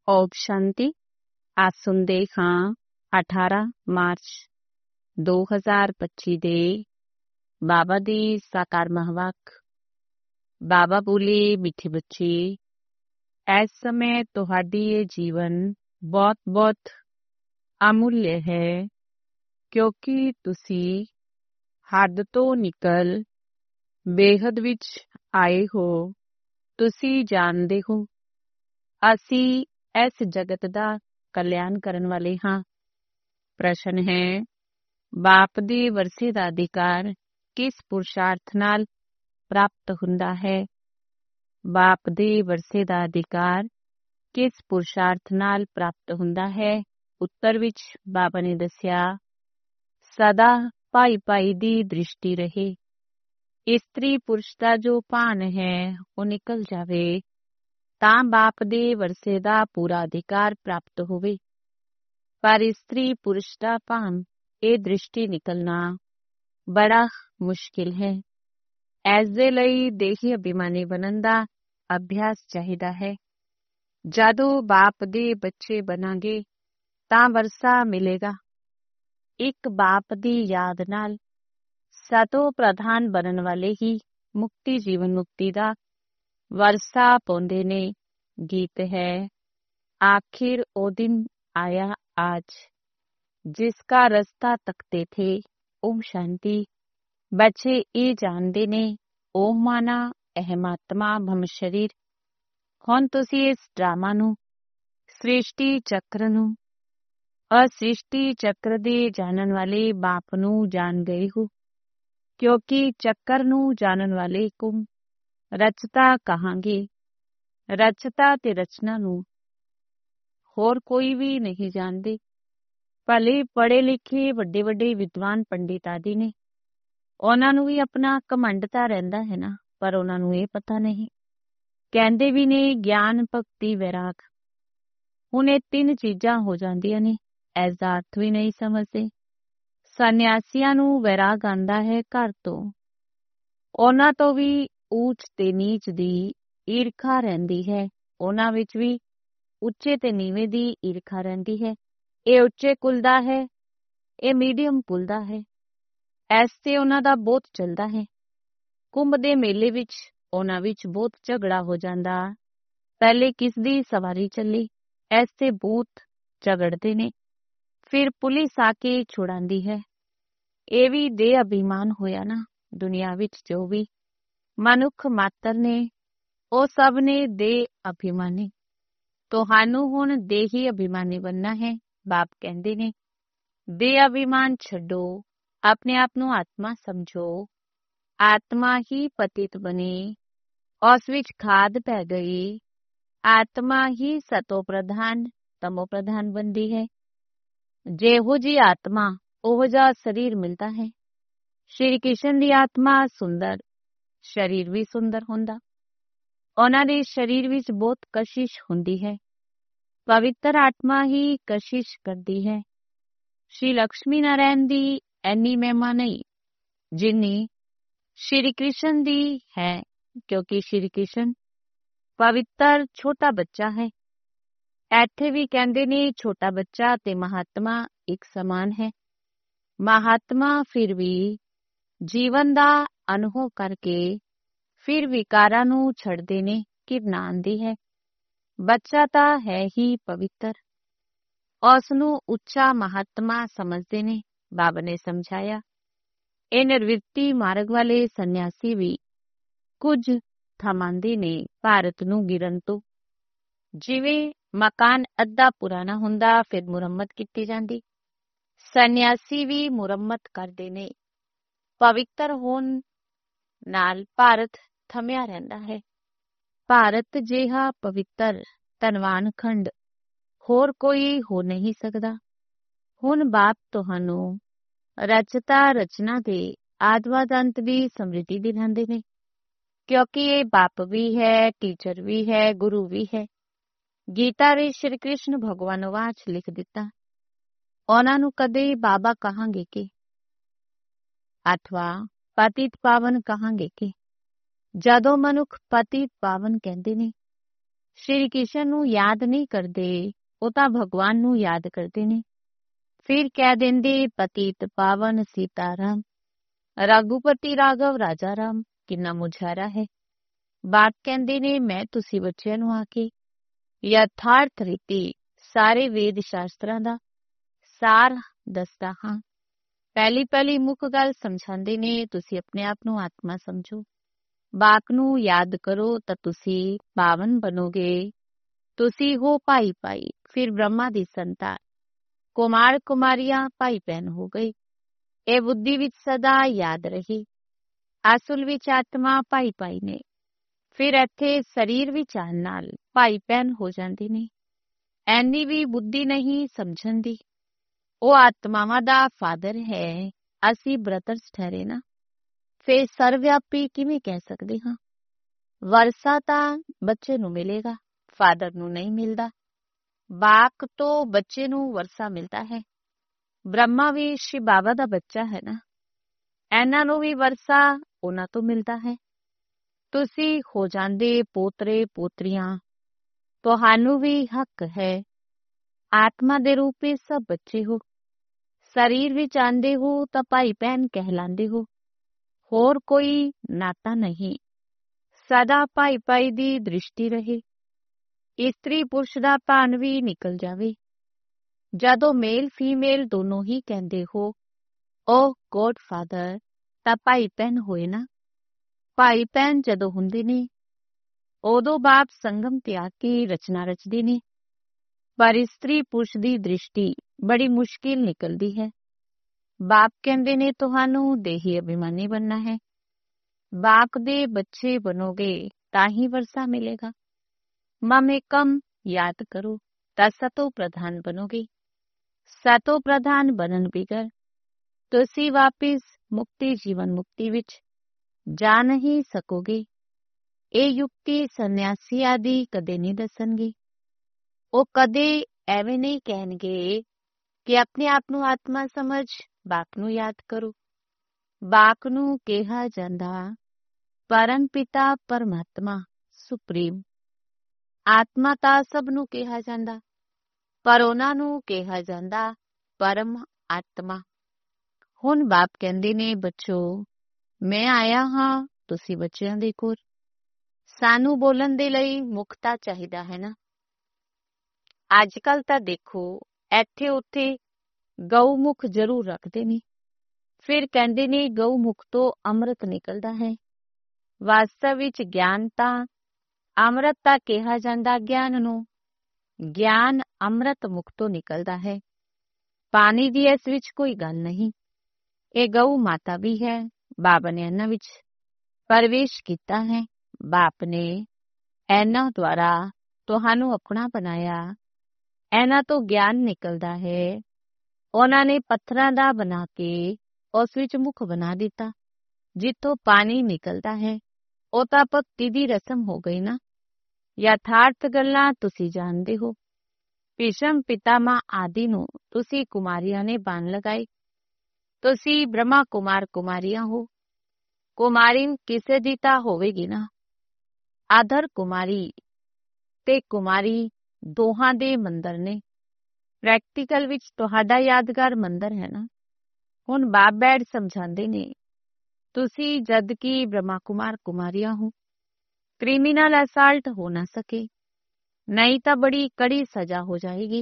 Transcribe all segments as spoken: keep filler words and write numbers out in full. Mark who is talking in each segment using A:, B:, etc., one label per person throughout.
A: ਓਮ ਸ਼ਾਂਤੀ। ਅੱਜ ਸੁਣਦੇ ਹਾਂ ਅਠਾਰਾਂ ਮਾਰਚ ਦੋ ਹਜ਼ਾਰ ਪੱਚੀ ਦੇ ਬਾਬਾ ਦੀ ਸਾਕਾਰ ਮਹਾਵਾਕ। ਬਾਬਾ ਬੋਲੇ, ਮਿੱਠੇ ਬੱਚੇ, ਇਸ ਸਮੇਂ ਤੁਹਾਡੀ ਇਹ ਜੀਵਨ ਬਹੁਤ ਬਹੁਤ ਅਮੁੱਲਿਆ ਹੈ, ਕਿਉਂਕਿ ਤੁਸੀਂ ਹੱਦ ਤੋਂ ਨਿਕਲ ਬੇਹੱਦ ਵਿੱਚ ਆਏ ਹੋ। ਤੁਸੀਂ ਜਾਣਦੇ ਹੋ ਅਸੀਂ ਇਸ ਜਗਤ ਦਾ ਕਲਿਆਣ ਕਰਨ ਵਾਲੇ ਹਾਂ। ਪ੍ਰਸ਼ਨ ਹੈ, ਬਾਪ ਦੇ ਵਰਸੇ ਦਾ ਅਧਿਕਾਰ ਕਿਸ ਪੁਰਸ਼ਾਰਥ ਨਾਲ ਪ੍ਰਾਪਤ ਹੁੰਦਾ ਹੈ? ਬਾਪ ਦੇ ਵਰਸੇ ਦਾ ਅਧਿਕਾਰ ਕਿਸ ਪੁਰਸ਼ਾਰਥ ਨਾਲ ਪ੍ਰਾਪਤ ਹੁੰਦਾ ਹੈ? ਉੱਤਰ ਵਿੱਚ ਬਾਬਾ ਨੇ ਦੱਸਿਆ, ਸਦਾ ਭਾਈ ਭਾਈ ਦੀ ਦ੍ਰਿਸ਼ਟੀ ਰਹੇ। ਇਸਤਰੀ ਪੁਰਸ਼ ਦਾ ਜੋ ਭਾਨ ਹੈ ਉਹ ਨਿਕਲ ਜਾਵੇ ਤਾਂ ਬਾਪ ਦੇ ਵਰਸੇ ਦਾ ਪੂਰਾ ਅਧਿਕਾਰ ਪ੍ਰਾਪਤ ਹੋਵੇ। ਪਰ ਇਸਤਰੀ ਪੁਰਸ਼ ਦਾ ਭਾਨ, ਇਹ ਦ੍ਰਿਸ਼ਟੀ ਨਿਕਲਣਾ ਬੜਾ ਮੁਸ਼ਕਿਲ ਹੈ। ਇਸ ਦੇ ਲਈ ਦੇਹੀ ਅਭਿਮਾਨੀ ਬਣਨ ਦਾ ਅਭਿਆਸ ਚਾਹੀਦਾ ਹੈ। ਜਦੋਂ ਬਾਪ ਦੇ ਬੱਚੇ ਬਣਾਂਗੇ ਤਾਂ ਵਰਸਾ ਮਿਲੇਗਾ। ਇੱਕ ਬਾਪ ਦੀ ਯਾਦ ਨਾਲ ਸਤੋ ਪ੍ਰਧਾਨ ਬਣਨ ਵਾਲੇ ਹੀ ਮੁਕਤੀ ਜੀਵਨ ਮੁਕਤੀ ਦਾ ਵਰਸਾ ਪਾਉਂਦੇ ਨੇ। ਗੀਤ ਹੈ, ਆਖਿਰ ਉਹ ਦਿਨ ਆਇਆ ਆਜ, ਜਿਸਕਾ ਰਸਤਾ ਤਕਤੇ ਥੇ। ਓਮ ਸ਼ਾਂਤੀ। ਬੱਚੇ ਇਹ ਜਾਣਦੇ ਨੇ, ਓਮ ਮਾਨਾ ਅਹਮਾਤਮਾ ਭਮ ਸ਼ਰੀਰ। ਹੁਣ ਤੁਸੀਂ ਇਸ ਡਰਾਮਾ ਨੂੰ, ਸ੍ਰਿਸ਼ਟੀ ਚੱਕਰ ਨੂੰ, ਅਸ੍ਰਿਸ਼ਟੀ ਚੱਕਰ ਦੇ ਜਾਣਨ ਵਾਲੇ ਬਾਪ ਨੂੰ ਜਾਣ ਗਏ ਹੋ, ਕਿਉਂਕਿ ਚੱਕਰ ਨੂੰ ਜਾਣਨ ਵਾਲੇ ਕੁਮ ਰਚਤਾ ਕਹਾਂਗੇ। ਰਚਤਾ ਤੇ ਰਚਨਾ ਨੂੰ ਹੋਰ ਕੋਈ ਵੀ ਨਹੀਂ ਜਾਣਦੇ। ਭਲੇ ਪੜ੍ਹੇ ਲਿਖੇ ਵੱਡੇ ਵੱਡੇ ਵਿਦਵਾਨ ਪੰਡਿਤ ਆਦਿ ਨੇ, ਉਹਨਾਂ ਨੂੰ ਵੀ ਆਪਣਾ ਘਮੰਡ ਤਾਂ ਰਹਿੰਦਾ ਹੈ ਨਾ, ਪਰ ਉਹਨਾਂ ਨੂੰ ਇਹ ਪਤਾ ਨਹੀਂ। ਕਹਿੰਦੇ ਵੀ ਨੇ ਗਿਆਨ, ਭਗਤੀ, ਵੈਰਾਗ। ਹੁਣ ਇਹ ਤਿੰਨ ਚੀਜ਼ਾਂ ਹੋ ਜਾਂਦੀਆਂ ਨੇ, ਇਸ ਦਾ ਅਰਥ ਵੀ ਨਹੀਂ ਸਮਝਦੇ। ਸੰਨਿਆਸੀਆਂ ਨੂੰ ਵੈਰਾਗ ਆਉਂਦਾ ਹੈ ਘਰ ਤੋਂ। ਉਹਨਾਂ ਤੋਂ ਵੀ ਊਚ ਤੇ ਨੀਚ ਦੀ ਈਰਖਾ ਰਹਿੰਦੀ ਹੈ। ਉਹਨਾਂ ਵਿੱਚ ਵੀ ਉੱਚੇ ਤੇ ਨੀਵੇਂ ਦੀ ਈਰਖਾ ਰਹਿੰਦੀ ਹੈ। ਇਹ ਉੱਚੇ ਕੁਲ ਦਾ ਹੈ, ਇਹ ਮੀਡੀਅਮ ਕੁਲ ਦਾ ਹੈ। ਐਸ ਤੇ ਉਹਨਾਂ ਦਾ ਬਹੁਤ ਚੱਲਦਾ ਹੈ। ਕੁੰਭ ਦੇ ਮੇਲੇ ਵਿੱਚ ਉਹਨਾਂ ਵਿੱਚ ਬਹੁਤ ਝਗੜਾ ਹੋ ਜਾਂਦਾ। ਪਹਿਲੇ ਕਿਸ ਦੀ ਸਵਾਰੀ ਚੱਲੀ, ਐਸ ਤੇ ਬਹੁਤ ਝਗੜਦੇ ਨੇ। ਫਿਰ ਪੁਲਿਸ ਆ ਕੇ ਛੁਡਾਉਂਦੀ ਹੈ। ਇਹ ਵੀ ਦੇ ਅਭਿਮਾਨ ਹੋਇਆ ਨਾ। ਦੁਨੀਆ ਵਿੱਚ ਜੋ ਵੀ ਮਨੁੱਖ ਮਾਤਰ ਨੇ, ਉਹ ਸਭ ਨੇ ਦੇ ਅਭਿਮਾਨੀ। ਤੁਹਾਨੂੰ ਹੁਣ ਦੇਹੀ ਅਭਿਮਾਨੀ ਬਣਨਾ ਹੈ। ਬਾਪ ਕਹਿੰਦੇ ਨੇ, ਦੇ ਅਭਿਮਾਨ ਛੱਡੋ, ਆਪਣੇ ਆਪ ਨੂੰ ਆਤਮਾ ਸਮਝੋ। ਆਤਮਾ ਹੀ ਪਤਿਤ ਬਣੀ, ਉਸ ਵਿੱਚ ਖਾਦ ਪੈ ਗਈ। ਆਤਮਾ ਹੀ ਸਤੋ ਪ੍ਰਧਾਨ ਤਮੋ ਪ੍ਰਧਾਨ ਬਣਦੀ ਹੈ। ਜਿਹੋ ਜੀ ਆਤਮਾ ਉਹੋ ਜਿਹਾ ਸਰੀਰ ਮਿਲਦਾ ਹੈ। ਸ਼੍ਰੀ ਕ੍ਰਿਸ਼ਨ ਦੀ ਆਤਮਾ ਸੁੰਦਰ, ਸਰੀਰ ਵੀ ਸੁੰਦਰ ਹੁੰਦਾ। ਉਹਨਾਂ ਦੇ ਸਰੀਰ ਵਿੱਚ ਬਹੁਤ ਕਸ਼ਿਸ਼ ਹੁੰਦੀ ਹੈ। ਪਵਿੱਤਰ ਆਤਮਾ ਹੀ ਕਸ਼ਿਸ਼ ਕਰਦੀ ਹੈ। ਸ਼੍ਰੀ ਲਕਸ਼ਮੀ ਨਾਰਾਇਣ ਦੀ ਇੰਨੀ ਮਹਿਮਾ ਨਹੀਂ ਜਿੰਨੀ ਸ਼੍ਰੀ ਕ੍ਰਿਸ਼ਨ ਦੀ ਹੈ, ਕਿਉਂਕਿ ਸ਼੍ਰੀ ਕ੍ਰਿਸ਼ਨ ਪਵਿੱਤਰ ਛੋਟਾ ਬੱਚਾ ਹੈ। ਇੱਥੇ ਵੀ ਕਹਿੰਦੇ ਨੇ ਛੋਟਾ ਬੱਚਾ ਤੇ ਮਹਾਤਮਾ ਇੱਕ ਸਮਾਨ ਹੈ। ਮਹਾਤਮਾ ਫਿਰ ਵੀ ਜੀਵਨ ਦਾ ਅਨੁਭਵ ਕਰਕੇ ਫਿਰ ਵਿਕਾਰਾਂ ਨੂੰ ਛੱਡਦੇ ਨੇ। ਕਿਰਨਾ ਆਉਂਦੀ ਹੈ। ਬੱਚਾ ਤਾਂ ਹੈ ਹੀ ਪਵਿੱਤਰ, ਉਸ ਨੂੰ ਉੱਚਾ ਮਹਾਤਮਾ ਸਮਝਦੇ ਨੇ। ਬਾਬਾ ਨੇ ਸਮਝਾਇਆ, ਇਹ ਨਿਰਵਿਰਤੀ ਮਾਰਗ ਵਾਲੇ ਸੰਨਿਆਸੀ ਵੀ ਕੁਝ ਥਮਾਉਂਦੇ ਨੇ ਭਾਰਤ ਨੂੰ ਗਿਰਨ ਤੋਂ। ਜਿਵੇਂ ਮਕਾਨ ਅੱਧਾ ਪੁਰਾਣਾ ਹੁੰਦਾ, ਫਿਰ ਮੁਰੰਮਤ ਕੀਤੀ ਜਾਂਦੀ। ਸੰਨਿਆਸੀ ਵੀ ਮੁਰੰਮਤ ਕਰਦੇ ਨੇ। ਪਵਿੱਤਰ ਹੋਣ ਨਾਲ ਭਾਰਤ ਥਮਿਆ ਰਹਿੰਦਾ ਹੈ। ਭਾਰਤ ਜਿਹਾ ਪਵਿੱਤਰ ਧਨਵਾਨ ਖੰਡ ਹੋਰ ਕੋਈ ਹੋ ਨਹੀਂ ਸਕਦਾ। ਹੁਣ ਬਾਪ ਤੁਹਾਨੂੰ ਰਚਤਾ ਰਚਨਾ ਦੇ ਆਦਿ ਅੰਤ ਦੀ ਸਮ੍ਰਿਤੀ ਦਿਲਾਉਂਦੇ ਨੇ, ਕਿਉਂਕਿ ਇਹ ਬਾਪ ਵੀ ਹੈ, ਟੀਚਰ ਵੀ ਹੈ, ਗੁਰੂ ਵੀ ਹੈ। ਗੀਤਾ ਵਿੱਚ ਸ਼੍ਰੀ ਕ੍ਰਿਸ਼ਨ ਭਗਵਾਨ ਵਾਚ ਲਿਖ ਦਿੱਤਾ। ਉਹਨਾਂ ਨੂੰ ਕਦੇ ਬਾਬਾ ਕਹਾਂਗੇ ਕਿ ਅਥਵਾ ਪਤਿਤ ਪਾਵਨ ਕਹਾਂਗੇ ਕਿ ਜਦੋਂ ਮਨੁੱਖ ਪਤਿਤ ਪਾਵਨ ਕਹਿੰਦੇ ਨੇ, ਸ਼੍ਰੀ ਕ੍ਰਿਸ਼ਨ ਨੂੰ ਯਾਦ ਨਹੀਂ ਕਰਦੇ, ਉਹ ਤਾਂ ਭਗਵਾਨ ਨੂੰ ਯਾਦ ਕਰਦੇ ਨੇ। ਫਿਰ ਕਹਿ ਦਿੰਦੇ ਪਤੀਤ ਪਾਵਨ ਸੀਤਾਰਾਮ, ਰਘੂਪਤੀ ਰਾਘਵ ਰਾਜਾ ਰਾਮ। ਕਿੰਨਾ ਮੁਝਾਰਾ ਹੈ। ਬਾਪ ਕਹਿੰਦੇ ਨੇ ਮੈਂ ਤੁਸੀਂ ਬੱਚਿਆਂ ਨੂੰ ਆ ਕੇ ਯਥਾਰਥ ਰੀਤੀ ਸਾਰੇ ਵੇਦ ਸ਼ਾਸਤਰਾਂ ਦਾ ਸਾਰ ਦੱਸਦਾ ਹਾਂ। ਪਹਿਲੀ ਪਹਿਲੀ ਮੁੱਖ ਗੱਲ ਸਮਝਾਉਂਦੇ ਨੇ, ਤੁਸੀਂ ਆਪਣੇ ਆਪ ਨੂੰ ਆਤਮਾ ਸਮਝੋ, ਬਾਪ ਨੂੰ ਯਾਦ ਕਰੋ ਤਾਂ ਤੁਸੀਂ ਪਾਵਨ ਬਣੋਗੇ। ਤੁਸੀਂ ਹੋ ਭਾਈ ਭਾਈ, ਫਿਰ ਬ੍ਰਹਮਾ ਦੀ ਸੰਤਾਨ, ਕੁਮਾਰ ਕੁਮਾਰੀਆਂ ਭਾਈ ਭੈਣ ਹੋ ਗਏ। ਇਹ ਬੁੱਧੀ ਵਿੱਚ ਸਦਾ ਯਾਦ ਰਹੀ। ਅਸਲ ਵਿੱਚ ਆਤਮਾ ਭਾਈ ਭਾਈ ਨੇ, ਫਿਰ ਇੱਥੇ ਸਰੀਰ ਵਿੱਚ ਆਉਣ ਨਾਲ ਭਾਈ ਭੈਣ ਹੋ ਜਾਂਦੇ ਨੇ। ਐਨੀ ਵੀ ਬੁੱਧੀ ਨਹੀਂ ਸਮਝਣ ਦੀ। ਉਹ ਆਤਮਾਵਾਂ ਦਾ ਫਾਦਰ ਹੈ, ਅਸੀਂ ਬ੍ਰਦਰਸ ਠਹਿਰੇ ਨਾ, ਫਿਰ ਸਰਵਿਆਪੀ ਕਿਵੇਂ ਕਹਿ ਸਕਦੇ ਹਾਂ। ਵਰਸਾ ਤਾਂ ਬੱਚੇ ਨੂੰ ਮਿਲੇਗਾ, ਫਾਦਰ ਨੂੰ ਨਹੀਂ ਮਿਲਦਾ। ਬਾਪ ਤੋਂ ਬੱਚੇ ਨੂੰ ਵਰਸਾ ਮਿਲਦਾ ਹੈ। ਬ੍ਰਹਮਾ ਵੀ ਸ਼ਿਵ ਬਾਬਾ ਦਾ ਬੱਚਾ ਹੈ ਨਾ, ਇਹਨਾਂ ਨੂੰ ਵੀ ਵਰਸਾ ਉਹਨਾਂ ਤੋਂ ਮਿਲਦਾ ਹੈ। ਤੁਸੀਂ ਹੋ ਜਾਂਦੇ ਪੋਤਰੇ ਪੋਤਰੀਆਂ, ਤੁਹਾਨੂੰ ਵੀ ਹੱਕ ਹੈ। ਆਤਮਾ ਦੇ ਰੂਪ ਵਿੱਚ ਸਭ ਬੱਚੇ ਹੋ, ਸਰੀਰ ਵਿੱਚ ਆਂਦੇ ਹੋ ਤਾਂ ਭਾਈ ਭੈਣ ਕਹਿਲਾਂਦੇ ਹੋ, ਹੋਰ ਕੋਈ ਨਾਤਾ ਨਹੀਂ। ਸਦਾ ਭਾਈ ਭਾਈ ਦੀ ਦ੍ਰਿਸ਼ਟੀ ਰਹੇ। ਇਸਤਰੀ ਪੁਰਸ਼ ਦਾ ਭਾਨ ਵੀ ਨਿਕਲ ਜਾਵੇ। ਜਦੋਂ ਮੇਲ ਫੀਮੇਲ ਦੋਨੋਂ ਹੀ ਕਹਿੰਦੇ ਹੋ ਓ ਗੋਡ ਫਾਦਰ, ਤਾਂ ਭਾਈ ਭੈਣ ਹੋਏ ਨਾ। ਭਾਈ ਭੈਣ ਜਦੋਂ ਹੁੰਦੇ ਨੇ ਉਦੋਂ ਬਾਪ ਸੰਗਮ ਤਿਆਗ ਕੇ ਰਚਨਾ ਰਚਦੇ ਨੇ। ਪਰ ਇਸਤਰੀ ਪੁਰਸ਼ ਦੀ ਦ੍ਰਿਸ਼ਟੀ ਬੜੀ ਮੁਸ਼ਕਿਲ ਨਿਕਲਦੀ ਹੈ। ਬਾਪ ਕਹਿੰਦੇ ਨੇ ਤੁਹਾਨੂੰ ਦੇਹੀ ਅਭਿਮਾਨੀ ਬਣਨਾ ਹੈ। ਬਾਪ ਦੇ ਬੱਚੇ ਬਣੋਗੇ ਤਾਂ ਹੀ ਵਰਸਾ ਮਿਲੇਗਾ। ਮਮੇਕਮ ਯਾਦ ਕਰੋ ਤਾਂ ਸਤੋ ਪ੍ਰਧਾਨ ਬਣੋਗੇ। ਸਤੋ ਪ੍ਰਧਾਨ ਬਣਨ ਬਿਗਰ ਤੁਸੀਂ ਵਾਪਿਸ ਮੁਕਤੀ ਜੀਵਨ ਮੁਕਤੀ ਵਿੱਚ ਜਾ ਨਹੀਂ ਸਕੋਗੇ। ਇਹ ਯੁਕਤੀ ਸੰਨਿਆਸੀ ਆਦਿ ਕਦੇ ਨਹੀਂ ਦੱਸਣਗੇ। ਉਹ ਕਦੇ ਐਵੇਂ ਨਹੀਂ ਕਹਿਣਗੇ ਕਿ ਆਪਣੇ ਆਪ ਨੂੰ ਆਤਮਾ ਸਮਝ ਬਾਪ ਨੂੰ ਯਾਦ ਕਰੋ। ਬਾਪ ਨੂੰ ਕਿਹਾ ਜਾਂਦਾ ਪਰਮ ਪਿਤਾ ਪਰਮਾਤਮਾ ਸੁਪਰੀਮ। ਆਤਮਾ ਤਾਂ ਸਭ ਨੂੰ ਕਿਹਾ ਜਾਂਦਾ, ਪਰ ਉਹਨਾਂ ਨੂੰ ਕਿਹਾ ਜਾਂਦਾ ਪਰਮ ਆਤਮਾ। ਹੁਣ ਬਾਪ ਕਹਿੰਦੇ ਨੇ ਬੱਚੋ ਮੈਂ ਆਇਆ ਹਾਂ ਤੁਸੀਂ ਬੱਚਿਆਂ ਦੇ ਕੋਲ। ਸਾਨੂੰ ਬੋਲਣ ਦੇ ਲਈ ਮੁਖਤਾ ਚਾਹੀਦਾ ਹੈ ਨਾ। ਅੱਜ ਕੱਲ ਤਾਂ ਦੇਖੋ ਇੱਥੇ ਉੱਥੇ ਗਊ ਮੁਖ ਜ਼ਰੂਰ ਰੱਖਦੇ ਨੇ, ਫਿਰ ਕਹਿੰਦੇ ਨੇ ਗਊ ਮੁਖ ਤੋਂ ਅੰਮ੍ਰਿਤ ਨਿਕਲਦਾ ਹੈ। ਵਾਸਤਵ ਵਿੱਚ ਗਿਆਨ ਤਾਂ ਅੰਮ੍ਰਿਤ ਤਾਂ ਕਿਹਾ ਜਾਂਦਾ ਗਿਆਨ ਨੂੰ। ਗਿਆਨ ਅੰਮ੍ਰਿਤ ਮੁਖ ਤੋਂ ਨਿਕਲਦਾ ਹੈ। ਪਾਣੀ ਦੀ ਇਸ ਵਿੱਚ ਕੋਈ ਗੱਲ ਨਹੀਂ। ਇਹ ਗਊ ਮਾਤਾ ਵੀ ਹੈ। ਬਾਬਾ ਨੇ ਇਹਨਾਂ ਵਿੱਚ ਪ੍ਰਵੇਸ਼ ਕੀਤਾ ਹੈ। ਬਾਪ ਨੇ ਇਹਨਾਂ ਦੁਆਰਾ ਤੁਹਾਨੂੰ ਆਪਣਾ ਬਣਾਇਆ। ਇਹਨਾਂ ਤੋਂ ਗਿਆਨ ਨਿਕਲਦਾ ਹੈ। ਉਹਨਾਂ ਨੇ ਪੱਥਰਾਂ ਦਾ ਬਣਾ ਕੇ ਉਸ ਵਿੱਚ ਮੁਖ ਬਣਾ ਦਿੱਤਾ। ਜਿੱਥੋਂ ਪਾਣੀ ਨਿਕਲਦਾ ਹੈ ਉਹ ਤਾਂ ਭਗਤੀ ਦੀ ਰਸਮ ਹੋ ਗਈ ਨਾ। ਯਥਾਰਥ ਗੱਲਾਂ ਤੁਸੀਂ ਜਾਣਦੇ ਹੋ। ਭੀਸ਼ਮ ਪਿਤਾਮਾ ਆਦਿ ਨੂੰ ਤੁਸੀਂ ਕੁਮਾਰੀਆਂ ਨੇ ਬੰਨ ਲਗਾਏ। ਤੁਸੀਂ ਬ੍ਰਹਮਾ ਕੁਮਾਰ ਕੁਮਾਰੀਆਂ ਹੋ। ਕੁਮਾਰੀ ਕਿਸੇ ਦੀ ਤਾਂ ਹੋਵੇਗੀ ਨਾ। ਆਦਰ ਕੁਮਾਰੀ ਤੇ ਕੁਮਾਰੀ ਦੋਹਾਂ ਦੇ ਮੰਦਰ ਨੇ। ਪ੍ਰੈਕਟੀਕਲ ਵਿੱਚ ਤੁਹਾਡਾ ਯਾਦਗਾਰ ਮੰਦਰ ਹੈ ਨਾ। ਹੁਣ ਬਾਪ ਬੈਠ ਸਮਝਾਉਂਦੇ ਨੇ ਤੁਸੀਂ ਜਦ ਕਿ ਬ੍ਰਹਮਾ ਕੁਮਾਰ ਕੁਮਾਰੀਆਂ ਹੋ। ਕ੍ਰਿਮੀਨਲ ਅਸਾਲਟ ਹੋ ਨਾ ਸਕੇ, ਨਹੀਂ ਤਾਂ ਬੜੀ ਕੜੀ ਸਜ਼ਾ ਹੋ ਜਾਏਗੀ।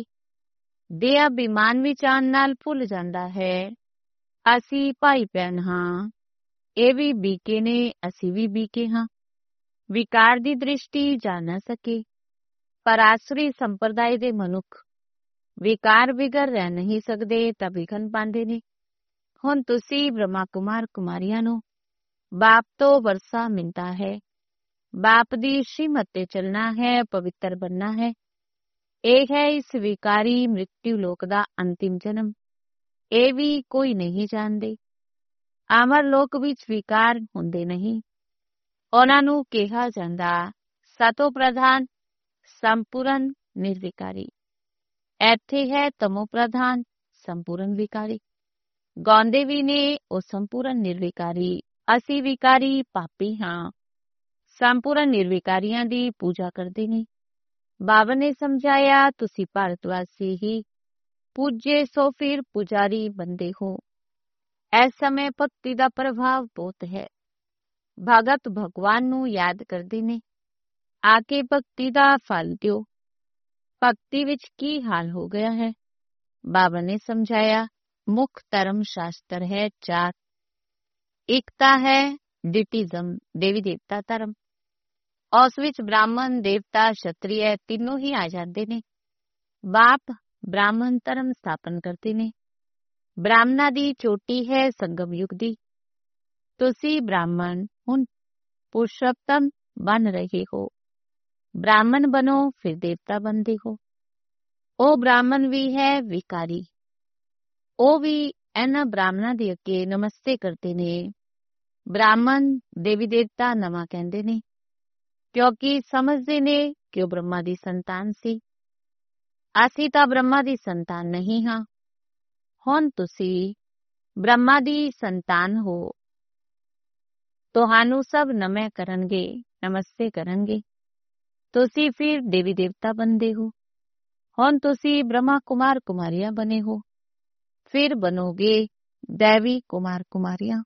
A: ਦੇਹ ਅਭਿਮਾਨ ਵਿੱਚ ਆਉਣ ਨਾਲ ਭੁੱਲ ਜਾਂਦਾ ਹੈ ਅਸੀਂ ਭਾਈ ਭੈਣ ਹਾਂ। ਇਹ ਵੀ ਬੀਕੇ ਨੇ, ਅਸੀਂ ਵੀ ਬੀਕੇ ਹਾਂ। ਵਿਕਾਰ ਦੀ ਦ੍ਰਿਸ਼ਟੀ ਜਾ ਨਾ ਸਕੇ। ਪਰ ਆਸੁਰੀ ਸੰਪਰਦਾਇ ਦੇ ਮਨੁੱਖ ਵਿਕਾਰ ਬਿਗਰ ਰਹਿ ਨਹੀਂ ਸਕਦੇ ਤਾਂ ਵਿਘਨ ਪਾਉਂਦੇ ਨੇ। ਹੁਣ ਤੁਸੀਂ ਬ੍ਰਹਮਾ ਕੁਮਾਰ ਕੁਮਾਰੀਆਂ ਨੂੰ ਬਾਪ ਤੋਂ ਵਰਸਾ ਮਿਲਦਾ ਹੈ। ਬਾਪ ਦੀ ਸ਼੍ਰੀਮਤ ਤੇ ਚੱਲਣਾ ਹੈ, ਪਵਿੱਤਰ ਬਣਨਾ ਹੈ। ਇਹ ਹੈ ਇਸ ਵਿਕਾਰੀ ਮ੍ਰਿਤਿੂ ਲੋਕ ਦਾ ਅੰਤਿਮ ਜਨਮ। ਇਹ ਵੀ ਕੋਈ ਨਹੀਂ ਜਾਣਦੇ। ਅਮਰ ਲੋਕ ਵਿੱਚ ਵਿਕਾਰ ਹੁੰਦੇ ਨਹੀਂ। ਉਹਨਾਂ ਨੂੰ ਕਿਹਾ ਜਾਂਦਾ ਸਤੋ ਪ੍ਰਧਾਨ ਸੰਪੂਰਨ ਨਿਰਵਿਕਾਰੀ। ਇੱਥੇ ਹੈ ਤਮੋ ਪ੍ਰਧਾਨ ਸੰਪੂਰਨ ਵਿਕਾਰੀ। ਗਾਉਂਦੇ ਵੀ ਨੇ ਉਹ ਸੰਪੂਰਨ ਨਿਰਵਿਕਾਰੀ। ਅਸੀਂ ਵਿਕਾਰੀ ਪਾਪੀ ਹਾਂ। ਸੰਪੂਰਨ ਨਿਰਵਿਕਾਰੀਆਂ ਦੀ ਪੂਜਾ ਕਰਦੇ ਨੇ। ਬਾਬਾ ਨੇ ਸਮਝਾਇਆ, ਤੁਸੀਂ ਭਾਰਤਵਾਸੀ ਹੀ ਪੂਜੇ ਸੋ ਫਿਰ ਪੁਜਾਰੀ ਬੰਦੇ ਹੋ। ਇਸ ਸਮੇਂ ਭਗਤੀ ਦਾ ਪ੍ਰਭਾਵ ਬਹੁਤ ਹੈ। ਭਗਤ ਭਗਵਾਨ ਨੂੰ ਯਾਦ ਕਰਦੇ ਨੇ, ਆ ਕੇ ਭਗਤੀ ਦਾ ਫਲ ਦਿਓ। ਭਗਤੀ ਵਿੱਚ ਕੀ ਹਾਲ ਹੋ ਗਿਆ ਹੈ? ਬਾਬਾ ਨੇ ਸਮਝਾਇਆ, ਮੁੱਖ ਧਰਮ ਸ਼ਾਸਤਰ ਹੈ ਚਾਰ। ਇੱਕ ਤਾਂ ਹੈ ਡਿਟਿਜ਼ਮ, ਦੇਵੀ ਦੇਵਤਾ ਧਰਮ। ਉਸ ਵਿੱਚ ਬ੍ਰਾਹਮਣ, ਦੇਵਤਾ, ਸ਼ਤਰੀਏ ਤਿੰਨੋਂ ਹੀ ਆ ਜਾਂਦੇ ਨੇ। ਬਾਪ ਬ੍ਰਾਹਮਣ ਧਰਮ ਸਥਾਪਨ ਕਰਦੇ ਨੇ। ਬ੍ਰਾਹਮਣਾਂ ਦੀ ਚੋਟੀ ਹੈ ਸੰਗਮ ਯੁਗ ਦੀ। ਤੁਸੀਂ ਬ੍ਰਾਹਮਣ ਹੁਣ ਪੁਰਸ਼ੋਤਮ ਬਣ ਰਹੇ ਹੋ। ਬ੍ਰਾਹਮਣ ਬਣੋ ਫਿਰ ਦੇਵਤਾ ਬਣਦੇ ਹੋ। ਉਹ ਬ੍ਰਾਹਮਣ ਵੀ ਹੈ ਵਿਕਾਰੀ। ਉਹ ਵੀ ਇਹਨਾਂ ਬ੍ਰਾਹਮਣਾਂ ਦੇ ਅੱਗੇ ਨਮਸਤੇ ਕਰਦੇ ਨੇ। ਬ੍ਰਾਹਮਣ ਦੇਵੀ ਦੇਵਤਾ ਨਵਾਂ ਕਹਿੰਦੇ ਨੇ, ਕਿਉਂਕਿ ਸਮਝਦੇ ਨੇ ਕਿ ਉਹ ਬ੍ਰਹਮਾ ਦੀ ਸੰਤਾਨ ਸੀ। ਅਸੀਂ ਤਾਂ ਬ੍ਰਹਮਾ ਦੀ ਸੰਤਾਨ ਨਹੀਂ ਹਾਂ। ਹੁਣ ਤੁਸੀਂ ਬ੍ਰਹਮਾ ਦੀ ਸੰਤਾਨ ਹੋ। ਤੁਹਾਨੂੰ ਸਭ ਨਮੈ ਕਰਨਗੇ, ਨਮਸਤੇ ਕਰਨਗੇ। ਤੁਸੀਂ ਫਿਰ ਦੇਵੀ ਦੇਵਤਾ ਬਣਦੇ ਹੋ। ਹੁਣ ਤੁਸੀਂ ਬ੍ਰਹਮਾ ਕੁਮਾਰ ਕੁਮਾਰੀਆਂ ਬਣੇ ਹੋ, ਫਿਰ ਬਣੋਗੇ ਦੇਵੀ ਕੁਮਾਰ ਕੁਮਾਰੀਆਂ।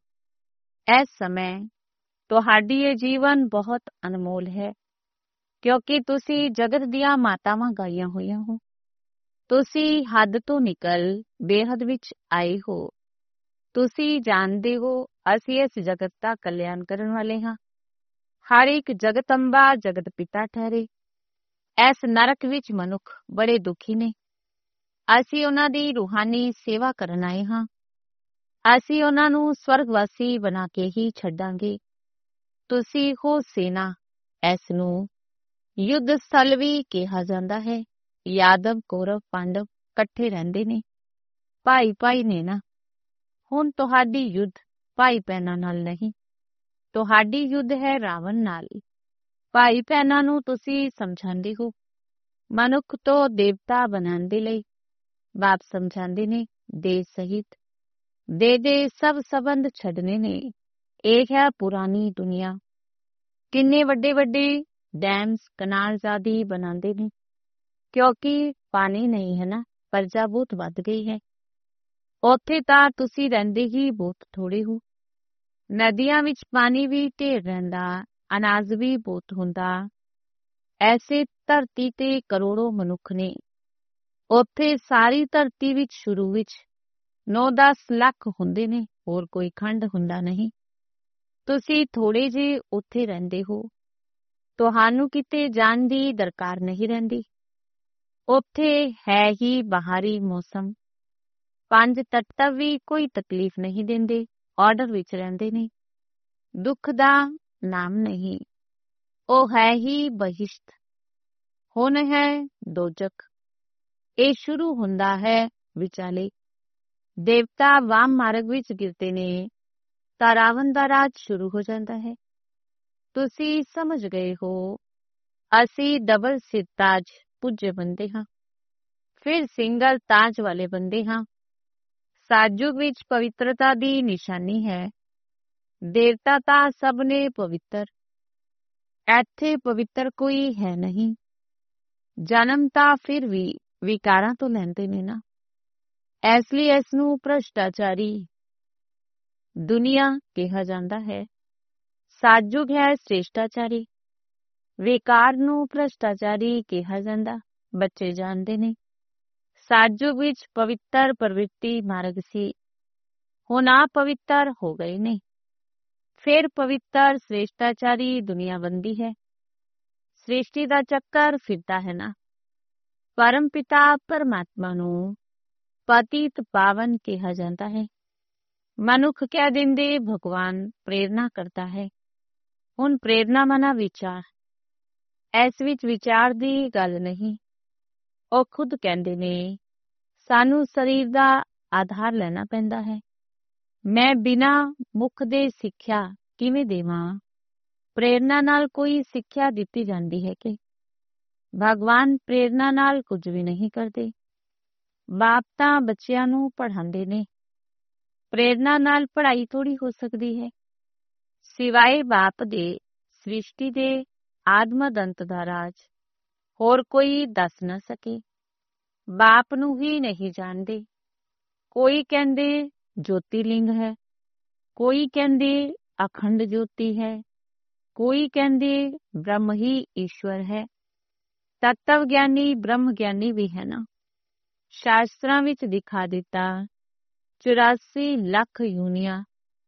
A: ਇਸ ਸਮੇਂ ਤੁਹਾਡੀ ਇਹ ਜੀਵਨ ਬਹੁਤ ਅਨਮੋਲ ਹੈ, ਕਿਉਂਕਿ ਤੁਸੀਂ ਜਗਤ ਦੀਆਂ ਮਾਤਾਵਾਂ ਗਾਈਆਂ ਹੋਈਆਂ ਹੋ। ਤੁਸੀਂ ਹੱਦ ਤੋਂ ਨਿਕਲ ਬੇਹੱਦ ਵਿੱਚ ਆਏ ਹੋ। ਤੁਸੀਂ ਜਾਣਦੇ ਹੋ ਅਸੀਂ ਇਸ ਜਗਤ ਦਾ ਕਲਿਆਣ ਕਰਨ ਵਾਲੇ ਹਾਂ। ਹਰ ਇੱਕ ਜਗਤੰਬਾ ਜਗਤ ਪਿਤਾ ਠਹਿਰੇ। ਇਸ ਨਰਕ ਵਿੱਚ ਮਨੁੱਖ ਬੜੇ ਦੁਖੀ ਨੇ। ਅਸੀਂ ਉਹਨਾਂ ਦੀ ਰੂਹਾਨੀ ਸੇਵਾ ਕਰਨ ਆਏ ਹਾਂ। ਅਸੀਂ ਉਹਨਾਂ ਨੂੰ ਸਵਰਗਵਾਸੀ ਬਣਾ ਕੇ ਹੀ ਛੱਡਾਂਗੇ। ਤੁਸੀਂ ਹੋ ਸੈਨਾ। ਇਸ ਨੂੰ ਯੁੱਧ ਸਥਲ ਵੀ ਕਿਹਾ ਜਾਂਦਾ ਹੈ। ਯਾਦਵ, ਕੌਰਵ, ਪਾਂਡਵ ਇਕੱਠੇ ਰਹਿੰਦੇ ਨੇ, ਭਾਈ ਭਾਈ ਨੇ ਨਾ। ਹੁਣ ਤੁਹਾਡੀ ਯੁੱਧ ਭਾਈ ਭੈਣਾਂ ਨਾਲ ਨਹੀਂ, ਤੁਹਾਡੀ ਯੁੱਧ ਹੈ ਰਾਵਣ ਨਾਲ। ਭਾਈ ਭੈਣਾਂ ਨੂੰ ਤੁਸੀਂ ਸਮਝਾਉਂਦੇ ਹੋ। ਮਨੁੱਖ ਤੋਂ ਦੇਵਤਾ ਬਣਾਉਣ ਦੇ ਲਈ ਬਾਪ ਸਮਝਾਉਂਦੇ ਨੇ, ਦੇ ਸਹਿਤ ਦੇ ਦੇ ਸਭ ਸੰਬੰਧ ਛੱਡਨੇ ਨੇ। ਇਹ ਹੈ ਪੁਰਾਣੀ ਦੁਨੀਆ। ਕਿੰਨੇ ਵੱਡੇ ਵੱਡੇ ਡੈਮਸ, ਕਨਾਲਸ ਆਦਿ ਬਣਾਉਂਦੇ ਨੇ, ਕਿਉਂਕਿ ਪਾਣੀ ਨਹੀਂ ਹੈ ਨਾ, ਪਰਜਾ ਬਹੁਤ ਵੱਧ ਗਈ ਹੈ। ਉੱਥੇ ਤਾਂ ਤੁਸੀਂ ਰਹਿੰਦੇ ਹੀ ਬਹੁਤ ਥੋੜੇ ਹੋ। ਨਦੀਆਂ ਵਿੱਚ ਪਾਣੀ ਵੀ ਢੇਰ ਰਹਿੰਦਾ, ਅਨਾਜ ਵੀ ਬਹੁਤ ਹੁੰਦਾ। ਐਸੇ ਧਰਤੀ ਤੇ ਕਰੋੜੋਂ ਮਨੁੱਖ ਨੇ। ਉੱਥੇ ਸਾਰੀ ਧਰਤੀ ਵਿੱਚ ਸ਼ੁਰੂ ਵਿੱਚ ਨੌ ਦਸ ਲੱਖ ਹੁੰਦੇ ਨੇ, ਹੋਰ ਕੋਈ ਖੰਡ ਹੁੰਦਾ ਨਹੀਂ। ਤੁਸੀਂ ਥੋੜੇ ਜਿਹੇ ਉੱਥੇ ਰਹਿੰਦੇ ਹੋ। ਤੁਹਾਨੂੰ ਕਿਤੇ ਜਾਣ ਦੀ ਦਰਕਾਰ ਨਹੀਂ ਰਹਿੰਦੀ। ਉੱਥੇ ਹੈ ਹੀ ਬਾਹਰੀ ਮੌਸਮ। ਪੰਜ ਤੱਤਵ ਵੀ ਕੋਈ ਤਕਲੀਫ ਨਹੀਂ ਦਿੰਦੇ, ਆਰਡਰ ਵਿੱਚ ਰਹਿੰਦੇ ਨੇ। ਦੁੱਖ ਦਾ ਨਾਮ ਨਹੀਂ। ਉਹ ਹੈ ਹੀ ਬਹਿਸ਼ਤ। ਹੁਣ ਹੈ ਦੋਜਕ। ਇਹ ਸ਼ੁਰੂ ਹੁੰਦਾ ਹੈ ਵਿਚਾਲੇ। ਦੇਵਤਾ ਵਾਮ ਮਾਰਗ ਵਿੱਚ ਗਿਰਦੇ ਨੇ ਤਾਂ ਰਾਵਣ ਦਾ ਰਾਜ ਸ਼ੁਰੂ ਹੋ ਜਾਂਦਾ ਹੈ। ਤੁਸੀਂ ਸਮਝ ਗਏ ਹੋ ਅਸੀਂ ਡਬਲ ਸਿਰ ਤਾਜ ਪੁੱਜੇ ਬੰਦੇ ਹਾਂ, ਫਿਰ ਸਿੰਗਲ ਤਾਜ ਵਾਲੇ ਬੰਦੇ ਹਾਂ। ਸਾਜੁਗ ਵਿੱਚ ਪਵਿੱਤਰਤਾ ਦੀ ਨਿਸ਼ਾਨੀ ਹੈ। ਦੇਵਤਾ ਤਾਂ ਸਭ ਨੇ ਪਵਿੱਤਰ, ਇੱਥੇ ਪਵਿੱਤਰ ਕੋਈ ਹੈ ਨਹੀਂ। ਜਨਮ ਤਾਂ ਫਿਰ ਵੀ ਵਿਕਾਰਾਂ ਤੋਂ ਲੈਂਦੇ ਨੇ ਨਾ, ਇਸ ਲਈ ਇਸ ਨੂੰ ਭ੍ਰਸ਼ਟਾਚਾਰੀ ਦੁਨੀਆ ਕਿਹਾ ਜਾਂਦਾ ਹੈ। ਸਾਜੁਗ ਹੈ ਸ੍ਰੇਸ਼ਟਾਚਾਰੀ। ਵਿਕਾਰ ਨੂੰ ਭ੍ਰਸ਼ਟਾਚਾਰੀ ਕਿਹਾ ਜਾਂਦਾ, ਬੱਚੇ ਜਾਣਦੇ ਨੇ। ਸਾਜੁਗ ਵਿੱਚ ਪਵਿੱਤਰ ਪ੍ਰਵਿਰਤੀ ਮਾਰਗ ਸੀ, ਹੁਣ ਆ ਪਵਿੱਤਰ ਹੋ ਗਏ ਨੇ। ਫਿਰ ਪਵਿੱਤਰ ਸ੍ਰੇਸ਼ਟਾਚਾਰੀ ਦੁਨੀਆ ਬਣਦੀ ਹੈ। ਸ੍ਰਿਸ਼ਟੀ ਦਾ ਚੱਕਰ ਫਿਰਦਾ ਹੈ ਨਾ। ਪਰਮ ਪਿਤਾ ਪਰਮਾਤਮਾ ਨੂੰ ਪਤਿਤ ਪਾਵਨ ਕਿਹਾ ਜਾਂਦਾ ਹੈ। ਮਨੁੱਖ ਕਹਿ ਦਿੰਦੇ ਭਗਵਾਨ ਪ੍ਰੇਰਨਾ ਕਰਦਾ ਹੈ। ਹੁਣ ਪ੍ਰੇਰਨਾ ਮਨਾ ਵਿਚਾਰ। ਇਸ ਵਿੱਚ ਵਿਚਾਰ ਦੀ ਗੱਲ ਨਹੀਂ। ਉਹ ਖੁਦ ਕਹਿੰਦੇ ਨੇ ਸਾਨੂੰ ਸਰੀਰ ਦਾ ਆਧਾਰ ਲੈਣਾ ਪੈਂਦਾ ਹੈ। ਮੈਂ ਬਿਨਾਂ ਮੁੱਖ ਦੇ ਸਿੱਖਿਆ ਕਿਵੇਂ ਦੇਵਾਂ? ਪ੍ਰੇਰਨਾ ਨਾਲ ਕੋਈ ਸਿੱਖਿਆ ਦਿੱਤੀ ਜਾਂਦੀ ਹੈ ਕਿ? ਭਗਵਾਨ ਪ੍ਰੇਰਨਾ ਨਾਲ ਕੁਝ ਵੀ ਨਹੀਂ ਕਰਦੇ। ਬਾਪ ਤਾਂ ਬੱਚਿਆਂ ਨੂੰ ਪੜ੍ਹਾਉਂਦੇ ਨੇ। ਪ੍ਰੇਰਨਾ ਨਾਲ ਪੜ੍ਹਾਈ ਥੋੜੀ ਹੋ ਸਕਦੀ ਹੈ। ਸਿਵਾਏ ਬਾਪ ਦੇ ਸ੍ਰਿਸ਼ਟੀ ਦੇ ਆਦਮਦ ਅੰਤ ਦਾ ਰਾਜ ਹੋਰ ਕੋਈ ਦੱਸ ਨਾ ਸਕੇ। ਬਾਪ ਨੂੰ ਹੀ ਨਹੀਂ ਜਾਣਦੇ। ਕੋਈ ਕਹਿੰਦੇ ਜੋਤੀਲਿੰਗ ਹੈ, ਕੋਈ ਕਹਿੰਦੇ ਅਖੰਡ ਜੋਤੀ ਹੈ, ਕੋਈ ਕਹਿੰਦੇ ਬ੍ਰਹਮ ਹੀ ਈਸ਼ਵਰ ਹੈ। ਤਤਵ ਗਿਆਨੀ ਬ੍ਰਹਮ ਗਿਆਨੀ ਵੀ ਹੈ ਨਾ। ਸ਼ਾਸਤਰਾਂ ਵਿੱਚ ਦਿਖਾ ਦਿੱਤਾ ਚੁਰਾਸੀ ਲੱਖ ਯੂਨੀਆਂ।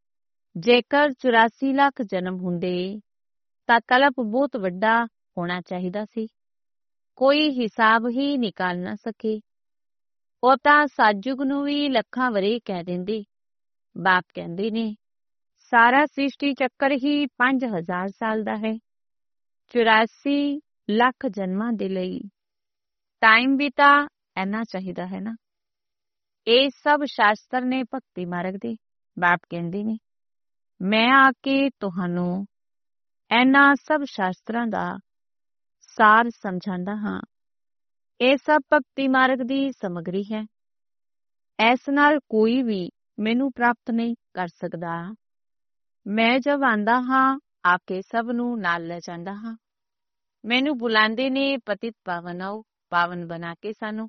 A: ਜੇਕਰ ਚੁਰਾਸੀ ਲੱਖ ਜਨਮ ਹੁੰਦੇ ਤਾਂ ਕਲਪ ਬਹੁਤ ਵੱਡਾ ਹੋਣਾ ਚਾਹੀਦਾ ਸੀ। ਕੋਈ ਹਿਸਾਬ ਹੀ ਨਿਕਾਲ ਨਾ ਸਕੇ। ਉਹ ਤਾਂ ਸਾਜੁਗ ਨੂੰ ਵੀ ਲੱਖਾਂ ਵਰੇ ਕਹਿ ਦਿੰਦੇ। ਬਾਪ ਕਹਿੰਦੇ ਨੇ ਸਾਰਾ ਸ੍ਰਿਸ਼ਟੀ ਚੱਕਰ ਹੀ ਪੰਜ ਹਜ਼ਾਰ ਸਾਲ ਦਾ ਹੈ। ਚੁਰਾਸੀ ਲੱਖ ਜਨਮਾਂ ਦੇ ਲਈ ਟਾਈਮ ਵੀ ਤਾਂ ਇੰਨਾ ਚਾਹੀਦਾ ਹੈ ਨਾ। ਇਹ ਸਭ ਸ਼ਾਸਤਰ ਨੇ ਭਗਤੀ ਮਾਰਗ ਦੇ। ਬਾਪ ਕਹਿੰਦੇ ਨੇ ਮੈਂ ਆ ਕੇ ਤੁਹਾਨੂੰ ਇਹਨਾਂ ਸਭ ਸ਼ਾਸਤਰਾਂ ਦਾ ਸਾਰ ਸਮਝਾਉਂਦਾ ਹਾਂ। ਇਹ ਸਭ ਭਗਤੀ ਮਾਰਗ ਦੀ ਸਮੱਗਰੀ ਹੈ। ਇਸ ਨਾਲ ਕੋਈ ਵੀ ਮੈਨੂੰ ਪ੍ਰਾਪਤ ਨਹੀਂ ਕਰ ਸਕਦਾ। ਮੈਂ ਜਦ ਆਉਂਦਾ ਹਾਂ ਆ ਕੇ ਸਭ ਨੂੰ ਨਾਲ ਲੈ ਜਾਂਦਾ ਹਾਂ। ਮੈਨੂੰ ਬੁਲਾਉਂਦੇ ਨੇ ਪਤਿਤ ਪਾਵਨ ਆਓ, ਪਾਵਨ ਬਣਾ ਕੇ ਸਾਨੂੰ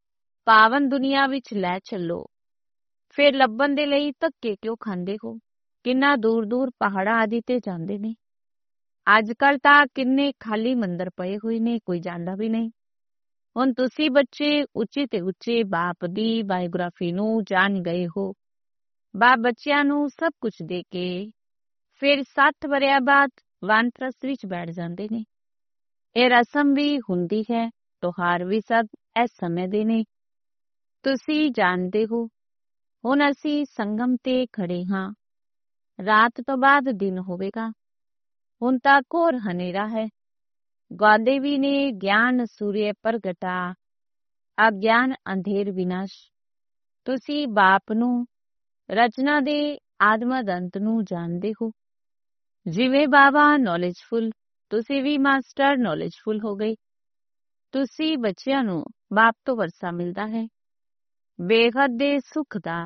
A: ਪਾਵਨ ਦੁਨੀਆ ਵਿੱਚ ਲੈ ਚੱਲੋ। ਫਿਰ ਲੱਭਣ ਦੇ ਲਈ ਧੱਕੇ ਕਿਉਂ ਖਾਂਦੇ ਹੋ? ਕਿੰਨਾ ਦੂਰ ਦੂਰ ਪਹਾੜਾਂ ਆਦਿ ਤੇ ਜਾਂਦੇ ਨੇ। ਅੱਜ ਕੱਲ ਤਾਂ ਕਿੰਨੇ ਖਾਲੀ ਮੰਦਰ ਪਏ ਹੋਏ ਨੇ, ਕੋਈ ਜਾਂਦਾ ਵੀ ਨਹੀਂ। ਹੁਣ ਤੁਸੀਂ ਬੱਚੇ ਉੱਚੇ ਤੇ ਉੱਚੇ ਬਾਪ ਦੀ ਬਾਇਓਗ੍ਰਾਫੀ ਨੂੰ ਜਾਣ ਗਏ ਹੋ। ਬਾਪ ਬੱਚਿਆਂ ਨੂੰ ਸਭ ਕੁਝ ਦੇ ਕੇ ਫਿਰ ਸੱਠ ਵਰਿਆਂ ਬਾਅਦ ਵਾਨਪ੍ਰਸਥ ਵਿੱਚ ਬੈਠ ਜਾਂਦੇ ਨੇ। ਇਹ ਰਸਮ ਵੀ ਹੁੰਦੀ ਹੈ, ਤਿਉਹਾਰ ਵੀ ਸਭ ਇਸ ਸਮੇਂ ਦੇ ਨੇ। ਤੁਸੀਂ ਜਾਣਦੇ ਹੋ ਹੁਣ ਅਸੀਂ ਸੰਗਮ ਤੇ ਖੜੇ ਹਾਂ। ਰਾਤ ਤੋਂ ਬਾਅਦ ਦਿਨ ਹੋਵੇਗਾ। ਹੁਣ ਤਾਂ ਘੋਰ ਹਨੇਰਾ ਹੈ। ਗਾਉਂਦੇ ਵੀ ਨੇ ਗਿਆਨ ਸੂਰਯ ਪ੍ਰਗਟਾ, ਅਗਿਆਨ ਅੰਧੇਰ ਵਿਨਾਸ਼। ਤੁਸੀਂ ਬਾਪ ਨੂੰ ਰਚਨਾ ਦੇ ਆਦਮਦ ਅੰਤ ਨੂੰ ਜਾਣਦੇ ਹੋ। ਜਿਵੇਂ ਬਾਬਾ ਨੌਲੇਜਫੁਲ, ਤੁਸੀਂ ਵੀ ਮਾਸਟਰ ਨੌਲੇਜਫੁਲ ਹੋ ਗਏ। ਤੁਸੀਂ ਬੱਚਿਆਂ ਨੂੰ ਬਾਪ ਤੋਂ ਵਰਸਾ ਮਿਲਦਾ ਹੈ, ਬੇਹੱਦ ਦੇ ਸੁੱਖ ਦਾ।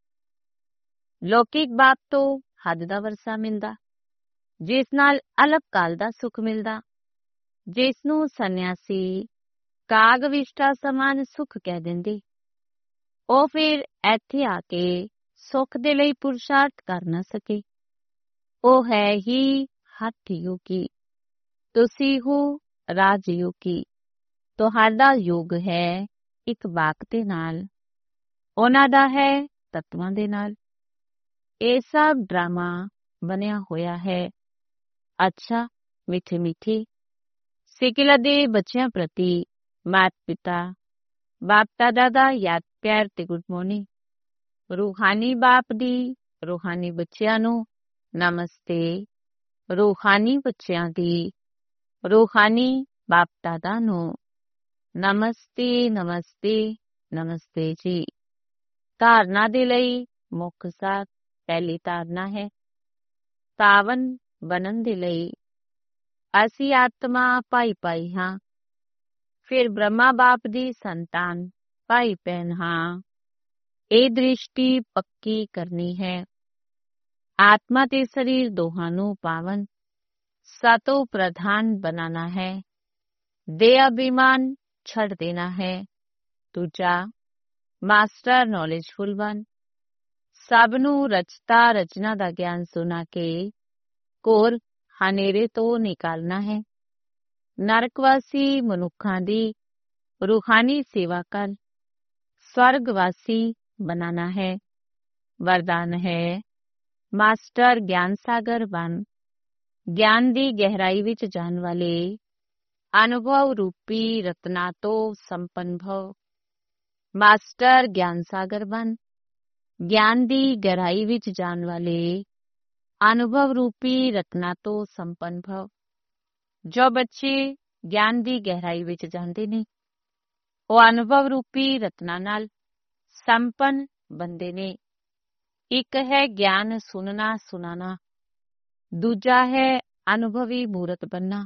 A: ਲੌਕਿਕ ਬਾਪ ਤੋਂ ਹੱਦ ਦਾ ਵਰਸਾ ਮਿਲਦਾ, ਜਿਸ ਨਾਲ ਅਲਪ ਕਾਲ ਦਾ ਸੁੱਖ ਮਿਲਦਾ, ਜਿਸ ਨੂੰ ਸੰਨਿਆਸੀ ਕਾਗ ਵਿਸ਼ਟਾ ਸਮਾਨ ਸੁੱਖ ਕਹਿ ਦਿੰਦੇ। ਉਹ ਫਿਰ ਇੱਥੇ ਆ ਕੇ ਸੁੱਖ ਦੇ ਲਈ ਪੁਰਸ਼ਾਰਥ ਕਰ ਨਾ ਸਕੇ। ਉਹ ਹੈ ਹੀ ਹੱਠ ਯੋਗੀ। ਤੁਸੀਂ ਹੋ ਰਾਜ ਯੋਗੀ। ਤੁਹਾਡਾ ਯੋਗ ਹੈ ਇੱਕ ਵਾਕ ਦੇ ਨਾਲ, ਉਹਨਾਂ ਦਾ ਹੈ ਤੱਤਵਾਂ ਦੇ ਨਾਲ। ਇਹ ਸਭ ਡਰਾਮਾ ਬਣਿਆ ਹੋਇਆ ਹੈ। ਅੱਛਾ ਮਿੱਠੇ ਮਿੱਠੇ ਸਿਕਿਲਾ ਦੇ ਬੱਚਿਆਂ ਪ੍ਰਤੀ ਮਾਤਾ ਪਿਤਾ ਬਾਪ ਦਾਦਾ ਦਾ ਯਾਦ ਪਿਆਰ ਤੇ ਗੁੱਡ ਮਾਰਨਿੰਗ। ਰੂਹਾਨੀ ਬਾਪ ਦੀ ਰੂਹਾਨੀ ਬੱਚਿਆਂ ਨੂੰ ਨਮਸਤੇ। ਰੂਹਾਨੀ ਬੱਚਿਆਂ ਦੀ ਰੂਹਾਨੀ ਬਾਪ ਦਾਦਾ ਨੂੰ ਨਮਸਤੇ ਨਮਸਤੇ ਨਮਸਤੇ ਜੀ। ਧਾਰਨਾ ਦੇ ਲਈ ਮੁੱਖ ਸਾਧ ਪਹਿਲੀ ਧਾਰਨਾ ਹੈ ਪਾਵਨ ਬਣਨ ਦੇ ਲਈ ਅਸੀਂ ਆਤਮਾ ਭਾਈ ਭਾਈ ਹਾਂ। ਫਿਰ ਬ੍ਰਹਮਾ ਬਾਪ ਦੀ ਸੰਤਾਨ ਭਾਈ ਭੈਣ ਹਾਂ। ਇਹ ਦ੍ਰਿਸ਼ਟੀ ਪੱਕੀ ਕਰਨੀ ਹੈ। ਆਤਮਾ ਤੇ ਸਰੀਰ ਦੋਹਾਂ ਨੂੰ ਪਾਵਨ ਸਤੋ ਪ੍ਰਧਾਨ ਬਣਾਣਾ ਹੈ। ਦੇ ਅਭਿਮਾਨ ਛੱਡ ਦੇਣਾ ਹੈ। ਦੂਜਾ ਮਾਸਟਰ ਨੌਲੇਜਫੁਲ ਬਣ। ਸਭ ਨੂੰ ਰਚਤਾ ਰਚਨਾ ਦਾ ਗਿਆਨ ਸੁਣਾ ਕੇ ਘੋਰ ਹਨੇਰੇ ਤੋਂ ਨਿਕਾਲਣਾ ਹੈ। ਨਰਕਵਾਸੀ ਮਨੁੱਖਾਂ ਦੀ ਰੂਹਾਨੀ ਸੇਵਾ ਕਰ ਸਵਰਗਵਾਸੀ ਬਣਾਣਾ ਹੈ। ਵਰਦਾਨ ਹੈ ਮਾਸਟਰ ਗਿਆਨ ਸਾਗਰ ਬਣ। ਗਿਆਨ ਦੀ ਗਹਿਰਾਈ ਵਿੱਚ ਜਾਣ ਵਾਲੇ ਅਨੁਭਵ ਰੂਪੀ ਰਤਨਾ ਤੋਂ ਸੰਪੰਨ ਭਵ। ਮਾਸਟਰ ਗਿਆਨ ਸਾਗਰ ਬਣ। ਗਿਆਨ ਦੀ ਗਹਿਰਾਈ ਵਿੱਚ ਜਾਣ ਵਾਲੇ ਅਨੁਭਵ ਰੂਪੀ ਰਤਨਾ ਤੋਂ ਸੰਪੰਨ ਭਵ। ਜੋ ਬੱਚੇ ਗਿਆਨ ਦੀ ਗਹਿਰਾਈ ਵਿੱਚ ਜਾਂਦੇ ਨੇ ਉਹ ਅਨੁਭਵ ਰੂਪੀ ਰਤਨਾ ਨਾਲ ਸੰਪੰਨ ਬਣਦੇ ਨੇ। ਇੱਕ ਹੈ ਗਿਆਨ ਸੁਣਨਾ ਸੁਣਾਣਾ, ਦੂਜਾ ਹੈ ਅਨੁਭਵੀ ਮੂਰਤ ਬਣਨਾ।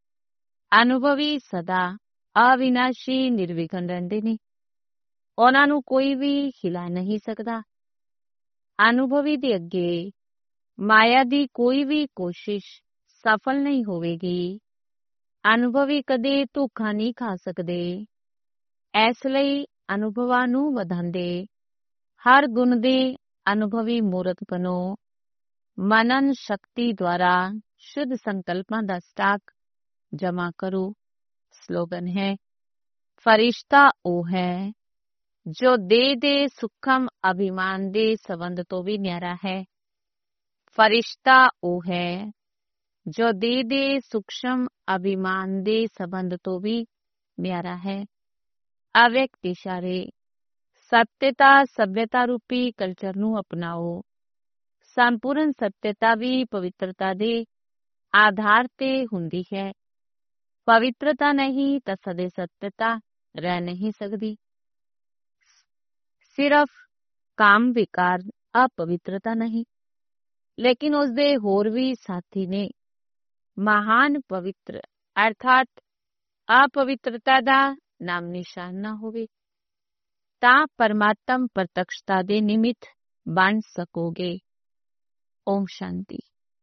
A: ਅਨੁਭਵੀ ਸਦਾ ਅਵਿਨਾਸ਼ੀ ਨਿਰਵਿਘਨ ਰਹਿੰਦੇ ਨੇ। ਉਹਨਾਂ ਨੂੰ ਕੋਈ ਵੀ ਹਿਲਾ ਨਹੀਂ ਸਕਦਾ। ਅਨੁਭਵੀ ਦੇ ਅੱਗੇ ਮਾਇਆ ਦੀ ਕੋਈ ਵੀ ਕੋਸ਼ਿਸ਼ ਸਫਲ ਨਹੀਂ ਹੋਵੇਗੀ। ਅਨੁਭਵੀ ਕਦੇ ਧੋਖਾ ਨਹੀਂ ਖਾ ਸਕਦੇ। ਇਸ ਲਈ ਅਨੁਭਵਾਂ ਨੂੰ ਵਧਾਉਂਦੇ ਹਰ ਗੁਣ ਦੇ ਅਨੁਭਵੀ ਮੂਰਤ ਬਣੋ। ਮਨਨ ਸ਼ਕਤੀ ਦੁਆਰਾ ਸ਼ੁੱਧ ਸੰਕਲਪਾਂ ਦਾ ਸਟਾਕ ਜਮ੍ਹਾਂ ਕਰੋ। ਸਲੋਗਨ ਹੈ, ਫਰਿਸ਼ਤਾ ਉਹ ਹੈ ਜੋ ਦੇਹ ਦੇ ਸੂਖਮ ਅਭਿਮਾਨ ਦੇ ਸੰਬੰਧ ਤੋਂ ਵੀ ਨਿਆਰਾ ਹੈ। ਫਰਿਸ਼ਤਾ ਉਹ ਹੈ ਜੋ ਦੇਹ ਦੇ ਸੂਖਮ ਅਭਿਮਾਨ ਦੇ ਸੰਬੰਧ ਤੋਂ ਵੀ ਨਿਆਰਾ ਹੈ। ਅਵਿਅਕਤ ਇਸ਼ਾਰੇ ਸਤਿਅਤਾ ਸਭਿਅਤਾ ਰੂਪੀ ਕਲਚਰ ਨੂੰ ਅਪਣਾਓ। ਸੰਪੂਰਨ ਸਤਿਅਤਾ ਵੀ ਪਵਿੱਤਰਤਾ ਦੇ ਆਧਾਰ ਤੇ ਹੁੰਦੀ ਹੈ। ਪਵਿੱਤਰਤਾ ਨਹੀਂ ਤਾਂ ਸਦੇ ਸਤਿਅਤਾ ਰਹਿ ਨਹੀਂ ਸਕਦੀ। ਸਿਰਫ ਕਾਮ ਵਿਕਾਰ ਅਪਵਿੱਤਰਤਾ ਨਹੀਂ, ਲੇਕਿਨ ਉਸਦੇ ਹੋਰ ਵੀ ਸਾਥੀ ਨੇ। ਮਹਾਨ ਪਵਿੱਤਰ ਅਰਥਾਤ ਅਪਵਿੱਤਰਤਾ ਦਾ ਨਾਮ ਨਿਸ਼ਾਨ ਨਾ ਹੋਵੇ ਤਾਂ ਪਰਮਾਤਮ ਪ੍ਰਤੱਖਤਾ ਦੇ ਨਿਮਿਤ ਬਣ ਸਕੋਗੇ। ਓਮ ਸ਼ਾਂਤੀ।